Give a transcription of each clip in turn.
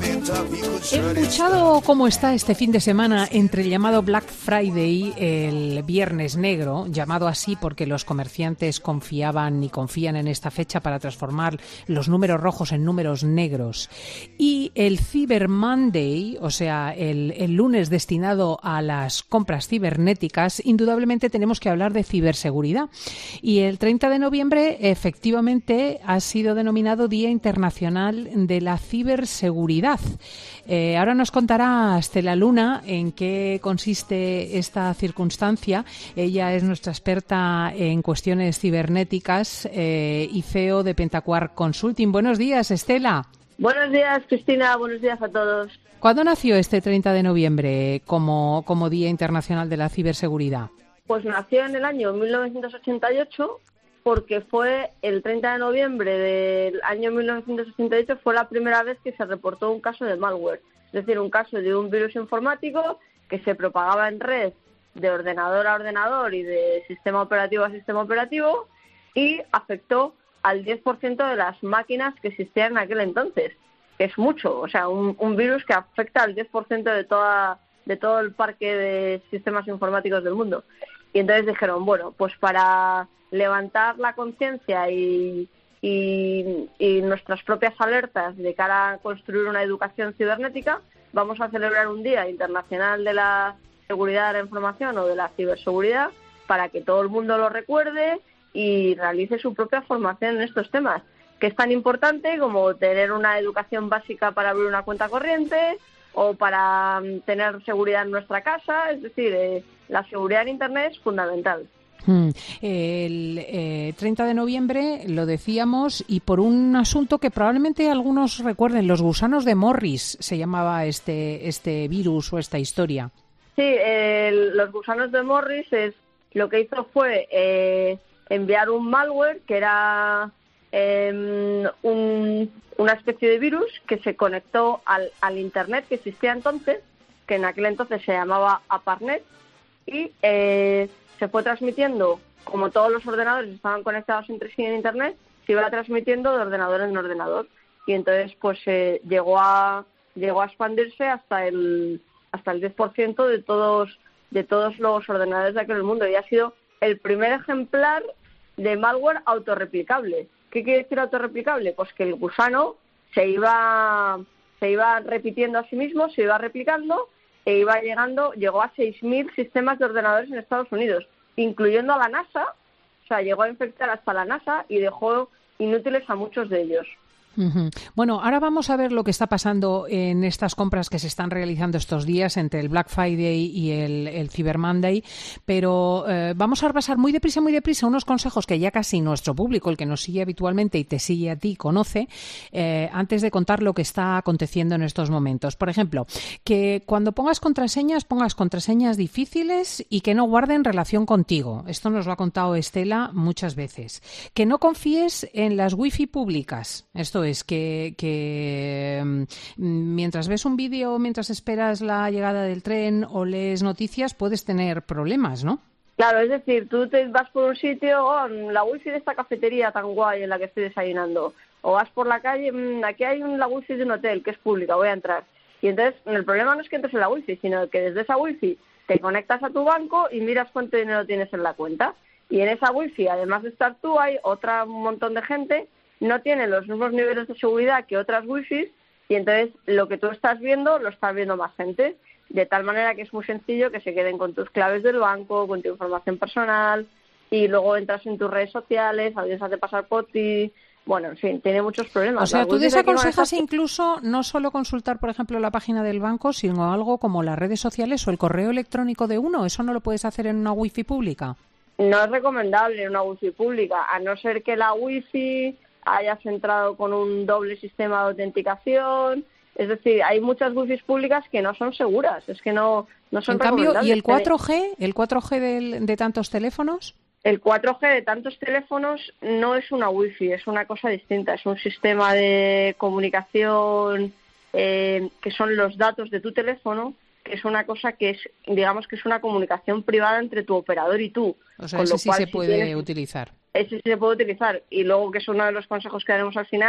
Embuchado como está este fin de semana entre el llamado Black Friday, el Viernes Negro, llamado así porque los comerciantes confiaban y confían en esta fecha para transformar los números rojos en números negros, y el Cyber Monday, o sea, el lunes destinado a las compras cibernéticas, indudablemente tenemos que hablar de ciberseguridad. Y el 30 de noviembre, efectivamente, ha sido denominado Día Internacional de la Ciberseguridad. Ahora nos contará Estela Luna en qué consiste esta circunstancia. Ella es nuestra experta en cuestiones cibernéticas y CEO de Pentacuar Consulting. Buenos días, Estela. Buenos días, Cristina. Buenos días a todos. ¿Cuándo nació este 30 de noviembre como Día Internacional de la Ciberseguridad? Pues nació en el año 1988 porque fue el 30 de noviembre del año 1988 fue la primera vez que se reportó un caso de malware, es decir, un caso de un virus informático que se propagaba en red de ordenador a ordenador y de sistema operativo a sistema operativo y afectó al 10% de las máquinas que existían en aquel entonces, que es mucho, o sea, un virus que afecta al 10% de todo el parque de sistemas informáticos del mundo. Y entonces dijeron, bueno, pues para levantar la conciencia y nuestras propias alertas de cara a construir una educación cibernética, vamos a celebrar un Día Internacional de la Seguridad de la Información o de la Ciberseguridad para que todo el mundo lo recuerde y realice su propia formación en estos temas, que es tan importante como tener una educación básica para abrir una cuenta corriente o para tener seguridad en nuestra casa. Es decir, la seguridad en Internet es fundamental. El 30 de noviembre lo decíamos, y por un asunto que probablemente algunos recuerden, los gusanos de Morris se llamaba este virus o esta historia. Sí, los gusanos de Morris lo que hizo fue enviar un malware que era una especie de virus que se conectó al Internet que existía entonces, que en aquel entonces se llamaba ARPANET, y se fue transmitiendo, como todos los ordenadores estaban conectados entre sí en Internet, se iba transmitiendo de ordenador en ordenador. Y entonces pues llegó a expandirse hasta el 10% de todos los ordenadores de aquel mundo, y ha sido el primer ejemplar de malware autorreplicable. ¿Qué quiere decir autorreplicable? Pues que el gusano se iba repitiendo a sí mismo, se iba replicando e llegó a 6.000 sistemas de ordenadores en Estados Unidos, incluyendo a la NASA. O sea, llegó a infectar hasta la NASA y dejó inútiles a muchos de ellos. Uh-huh. Bueno, ahora vamos a ver lo que está pasando en estas compras que se están realizando estos días entre el Black Friday y el Cyber Monday, pero vamos a repasar muy deprisa unos consejos que ya casi nuestro público, el que nos sigue habitualmente y te sigue a ti, conoce, antes de contar lo que está aconteciendo en estos momentos. Por ejemplo, que cuando pongas contraseñas difíciles y que no guarden relación contigo. Esto nos lo ha contado Estela muchas veces. Que no confíes en las wifi públicas. Esto es que mientras ves un vídeo, mientras esperas la llegada del tren o lees noticias, puedes tener problemas, ¿no? Claro, es decir, tú te vas por un sitio, la wifi de esta cafetería tan guay en la que estoy desayunando, o vas por la calle, aquí hay la wifi de un hotel que es pública, voy a entrar. Y entonces el problema no es que entres en la wifi, sino que desde esa wifi te conectas a tu banco y miras cuánto dinero tienes en la cuenta. Y en esa wifi, además de estar tú, hay un montón de gente. No tiene los mismos niveles de seguridad que otras wifi, y entonces lo que tú estás viendo lo está viendo más gente, de tal manera que es muy sencillo que se queden con tus claves del banco, con tu información personal, y luego entras en tus redes sociales, alguien se hace pasar por ti. Bueno, en fin, tiene muchos problemas. O sea, tú desaconsejas incluso no solo consultar, por ejemplo, la página del banco, sino algo como las redes sociales o el correo electrónico de uno. ¿Eso no lo puedes hacer en una wifi pública? No es recomendable en una wifi pública, a no ser que la wifi hayas entrado con un doble sistema de autenticación. Es decir, hay muchas wifis públicas que no son seguras, es que no son recomendables. En cambio, ¿y el 4G? ¿El 4G de tantos teléfonos? El 4G de tantos teléfonos no es una wifi, es una cosa distinta, es un sistema de comunicación que son los datos de tu teléfono, que es una cosa que es, digamos que es una comunicación privada entre tu operador y tú. O sea, ese sí se puede utilizar. Ese sí se puede utilizar. Y luego, que es uno de los consejos que daremos al final,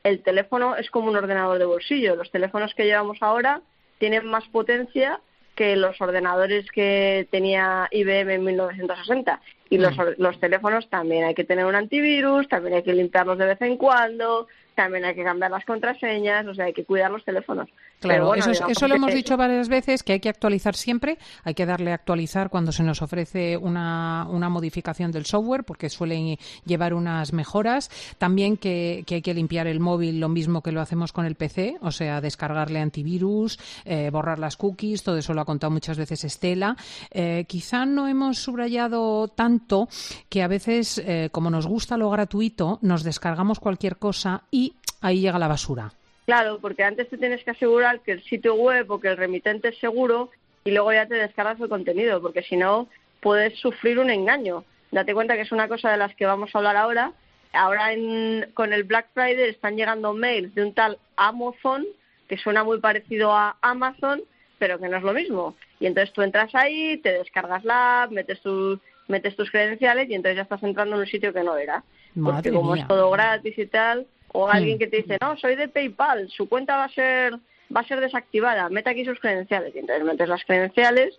el teléfono es como un ordenador de bolsillo. Los teléfonos que llevamos ahora tienen más potencia que los ordenadores que tenía IBM en 1960. Y los teléfonos también hay que tener un antivirus, también hay que limpiarlos de vez en cuando, también hay que cambiar las contraseñas, o sea, hay que cuidar los teléfonos. Claro, bueno, eso lo hemos dicho varias veces, que hay que actualizar siempre, hay que darle a actualizar cuando se nos ofrece una modificación del software, porque suelen llevar unas mejoras. También que hay que limpiar el móvil lo mismo que lo hacemos con el PC, o sea, descargarle antivirus, borrar las cookies, todo eso lo ha contado muchas veces Estela. Quizá no hemos subrayado tanto que a veces, como nos gusta lo gratuito, nos descargamos cualquier cosa y ahí llega la basura. Claro, porque antes te tienes que asegurar que el sitio web o que el remitente es seguro y luego ya te descargas el contenido, porque si no puedes sufrir un engaño. Date cuenta que es una cosa de las que vamos a hablar ahora. Ahora con el Black Friday están llegando mails de un tal Amazon, que suena muy parecido a Amazon, pero que no es lo mismo. Y entonces tú entras ahí, te descargas la app, metes tus credenciales y entonces ya estás entrando en un sitio que no era. Porque como es todo gratis y tal, o alguien que te dice, no, soy de PayPal, su cuenta va a ser desactivada, mete aquí sus credenciales. Y entonces metes las credenciales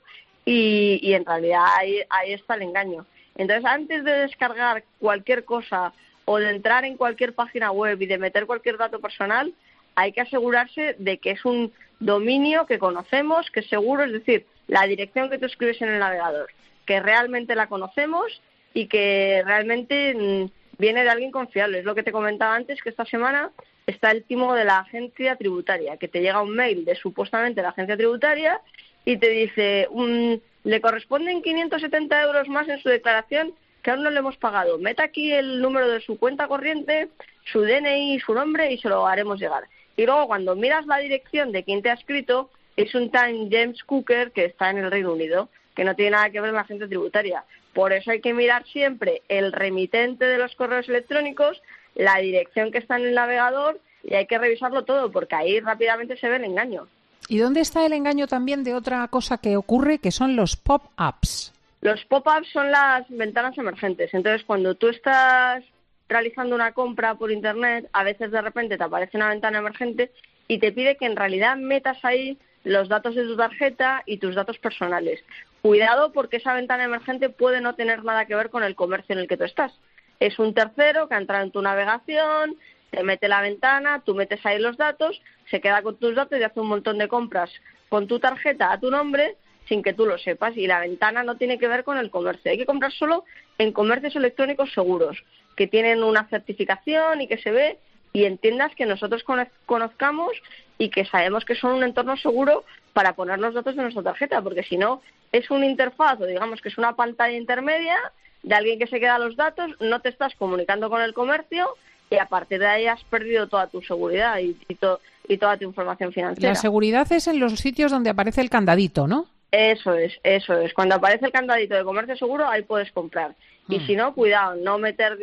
y en realidad ahí está el engaño. Entonces, antes de descargar cualquier cosa o de entrar en cualquier página web y de meter cualquier dato personal, hay que asegurarse de que es un dominio que conocemos, que es seguro, es decir, la dirección que tú escribes en el navegador, que realmente la conocemos y que realmente viene de alguien confiable. Es lo que te comentaba antes, que esta semana está el timo de la agencia tributaria, que te llega un mail de supuestamente la agencia tributaria y te dice, le corresponden 570 euros más en su declaración que aún no le hemos pagado. Meta aquí el número de su cuenta corriente, su DNI y su nombre y se lo haremos llegar. Y luego cuando miras la dirección de quien te ha escrito, es un tal James Cooker que está en el Reino Unido, que no tiene nada que ver con la agencia tributaria. Por eso hay que mirar siempre el remitente de los correos electrónicos, la dirección que está en el navegador y hay que revisarlo todo porque ahí rápidamente se ve el engaño. ¿Y dónde está el engaño también de otra cosa que ocurre, que son los pop-ups? Los pop-ups son las ventanas emergentes. Entonces, cuando tú estás realizando una compra por Internet, a veces de repente te aparece una ventana emergente y te pide que en realidad metas ahí los datos de tu tarjeta y tus datos personales. Cuidado porque esa ventana emergente puede no tener nada que ver con el comercio en el que tú estás. Es un tercero que ha entrado en tu navegación, te mete la ventana, tú metes ahí los datos, se queda con tus datos y hace un montón de compras con tu tarjeta a tu nombre sin que tú lo sepas. Y la ventana no tiene que ver con el comercio. Hay que comprar solo en comercios electrónicos seguros, que tienen una certificación y que se ve y en tiendas que nosotros conozcamos y que sabemos que son un entorno seguro para poner los datos de nuestra tarjeta, porque si no es una interfaz o digamos que es una pantalla intermedia de alguien que se queda los datos, no te estás comunicando con el comercio y a partir de ahí has perdido toda tu seguridad y toda tu información financiera. La seguridad es en los sitios donde aparece el candadito, ¿no? Eso es. Cuando aparece el candadito de comercio seguro, ahí puedes comprar. Y si no, cuidado, no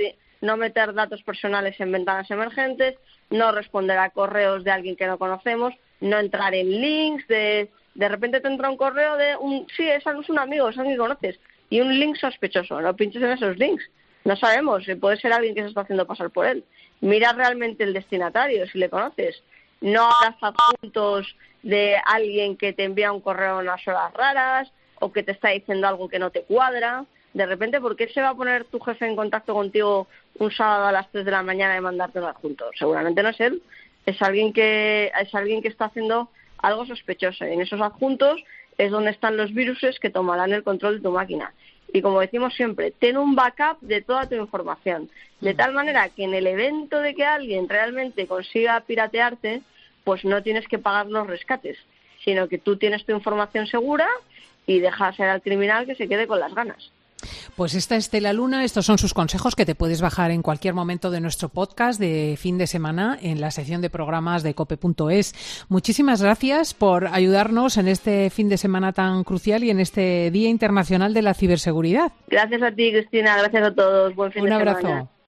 meter datos personales en ventanas emergentes, no responder a correos de alguien que no conocemos, no entrar en links de repente te entra un correo de sí, ese no es un amigo, es alguien que conoces, y un link sospechoso, no pinches en esos links. No sabemos, puede ser alguien que se está haciendo pasar por él. Mira realmente el destinatario, si le conoces. No hagas adjuntos de alguien que te envía un correo en unas horas raras o que te está diciendo algo que no te cuadra. De repente, ¿por qué se va a poner tu jefe en contacto contigo un sábado a las 3 de la mañana y mandarte un adjunto? Seguramente no es él, es alguien que está haciendo algo sospechoso. Y en esos adjuntos es donde están los viruses que tomarán el control de tu máquina. Y como decimos siempre, ten un backup de toda tu información, de tal manera que en el evento de que alguien realmente consiga piratearte, pues no tienes que pagar los rescates, sino que tú tienes tu información segura y dejas al criminal que se quede con las ganas. Pues esta es Estela Luna, estos son sus consejos que te puedes bajar en cualquier momento de nuestro podcast de fin de semana en la sección de programas de cope.es. Muchísimas gracias por ayudarnos en este fin de semana tan crucial y en este Día Internacional de la Ciberseguridad. Gracias a ti, Cristina, gracias a todos, buen fin de semana. Un abrazo.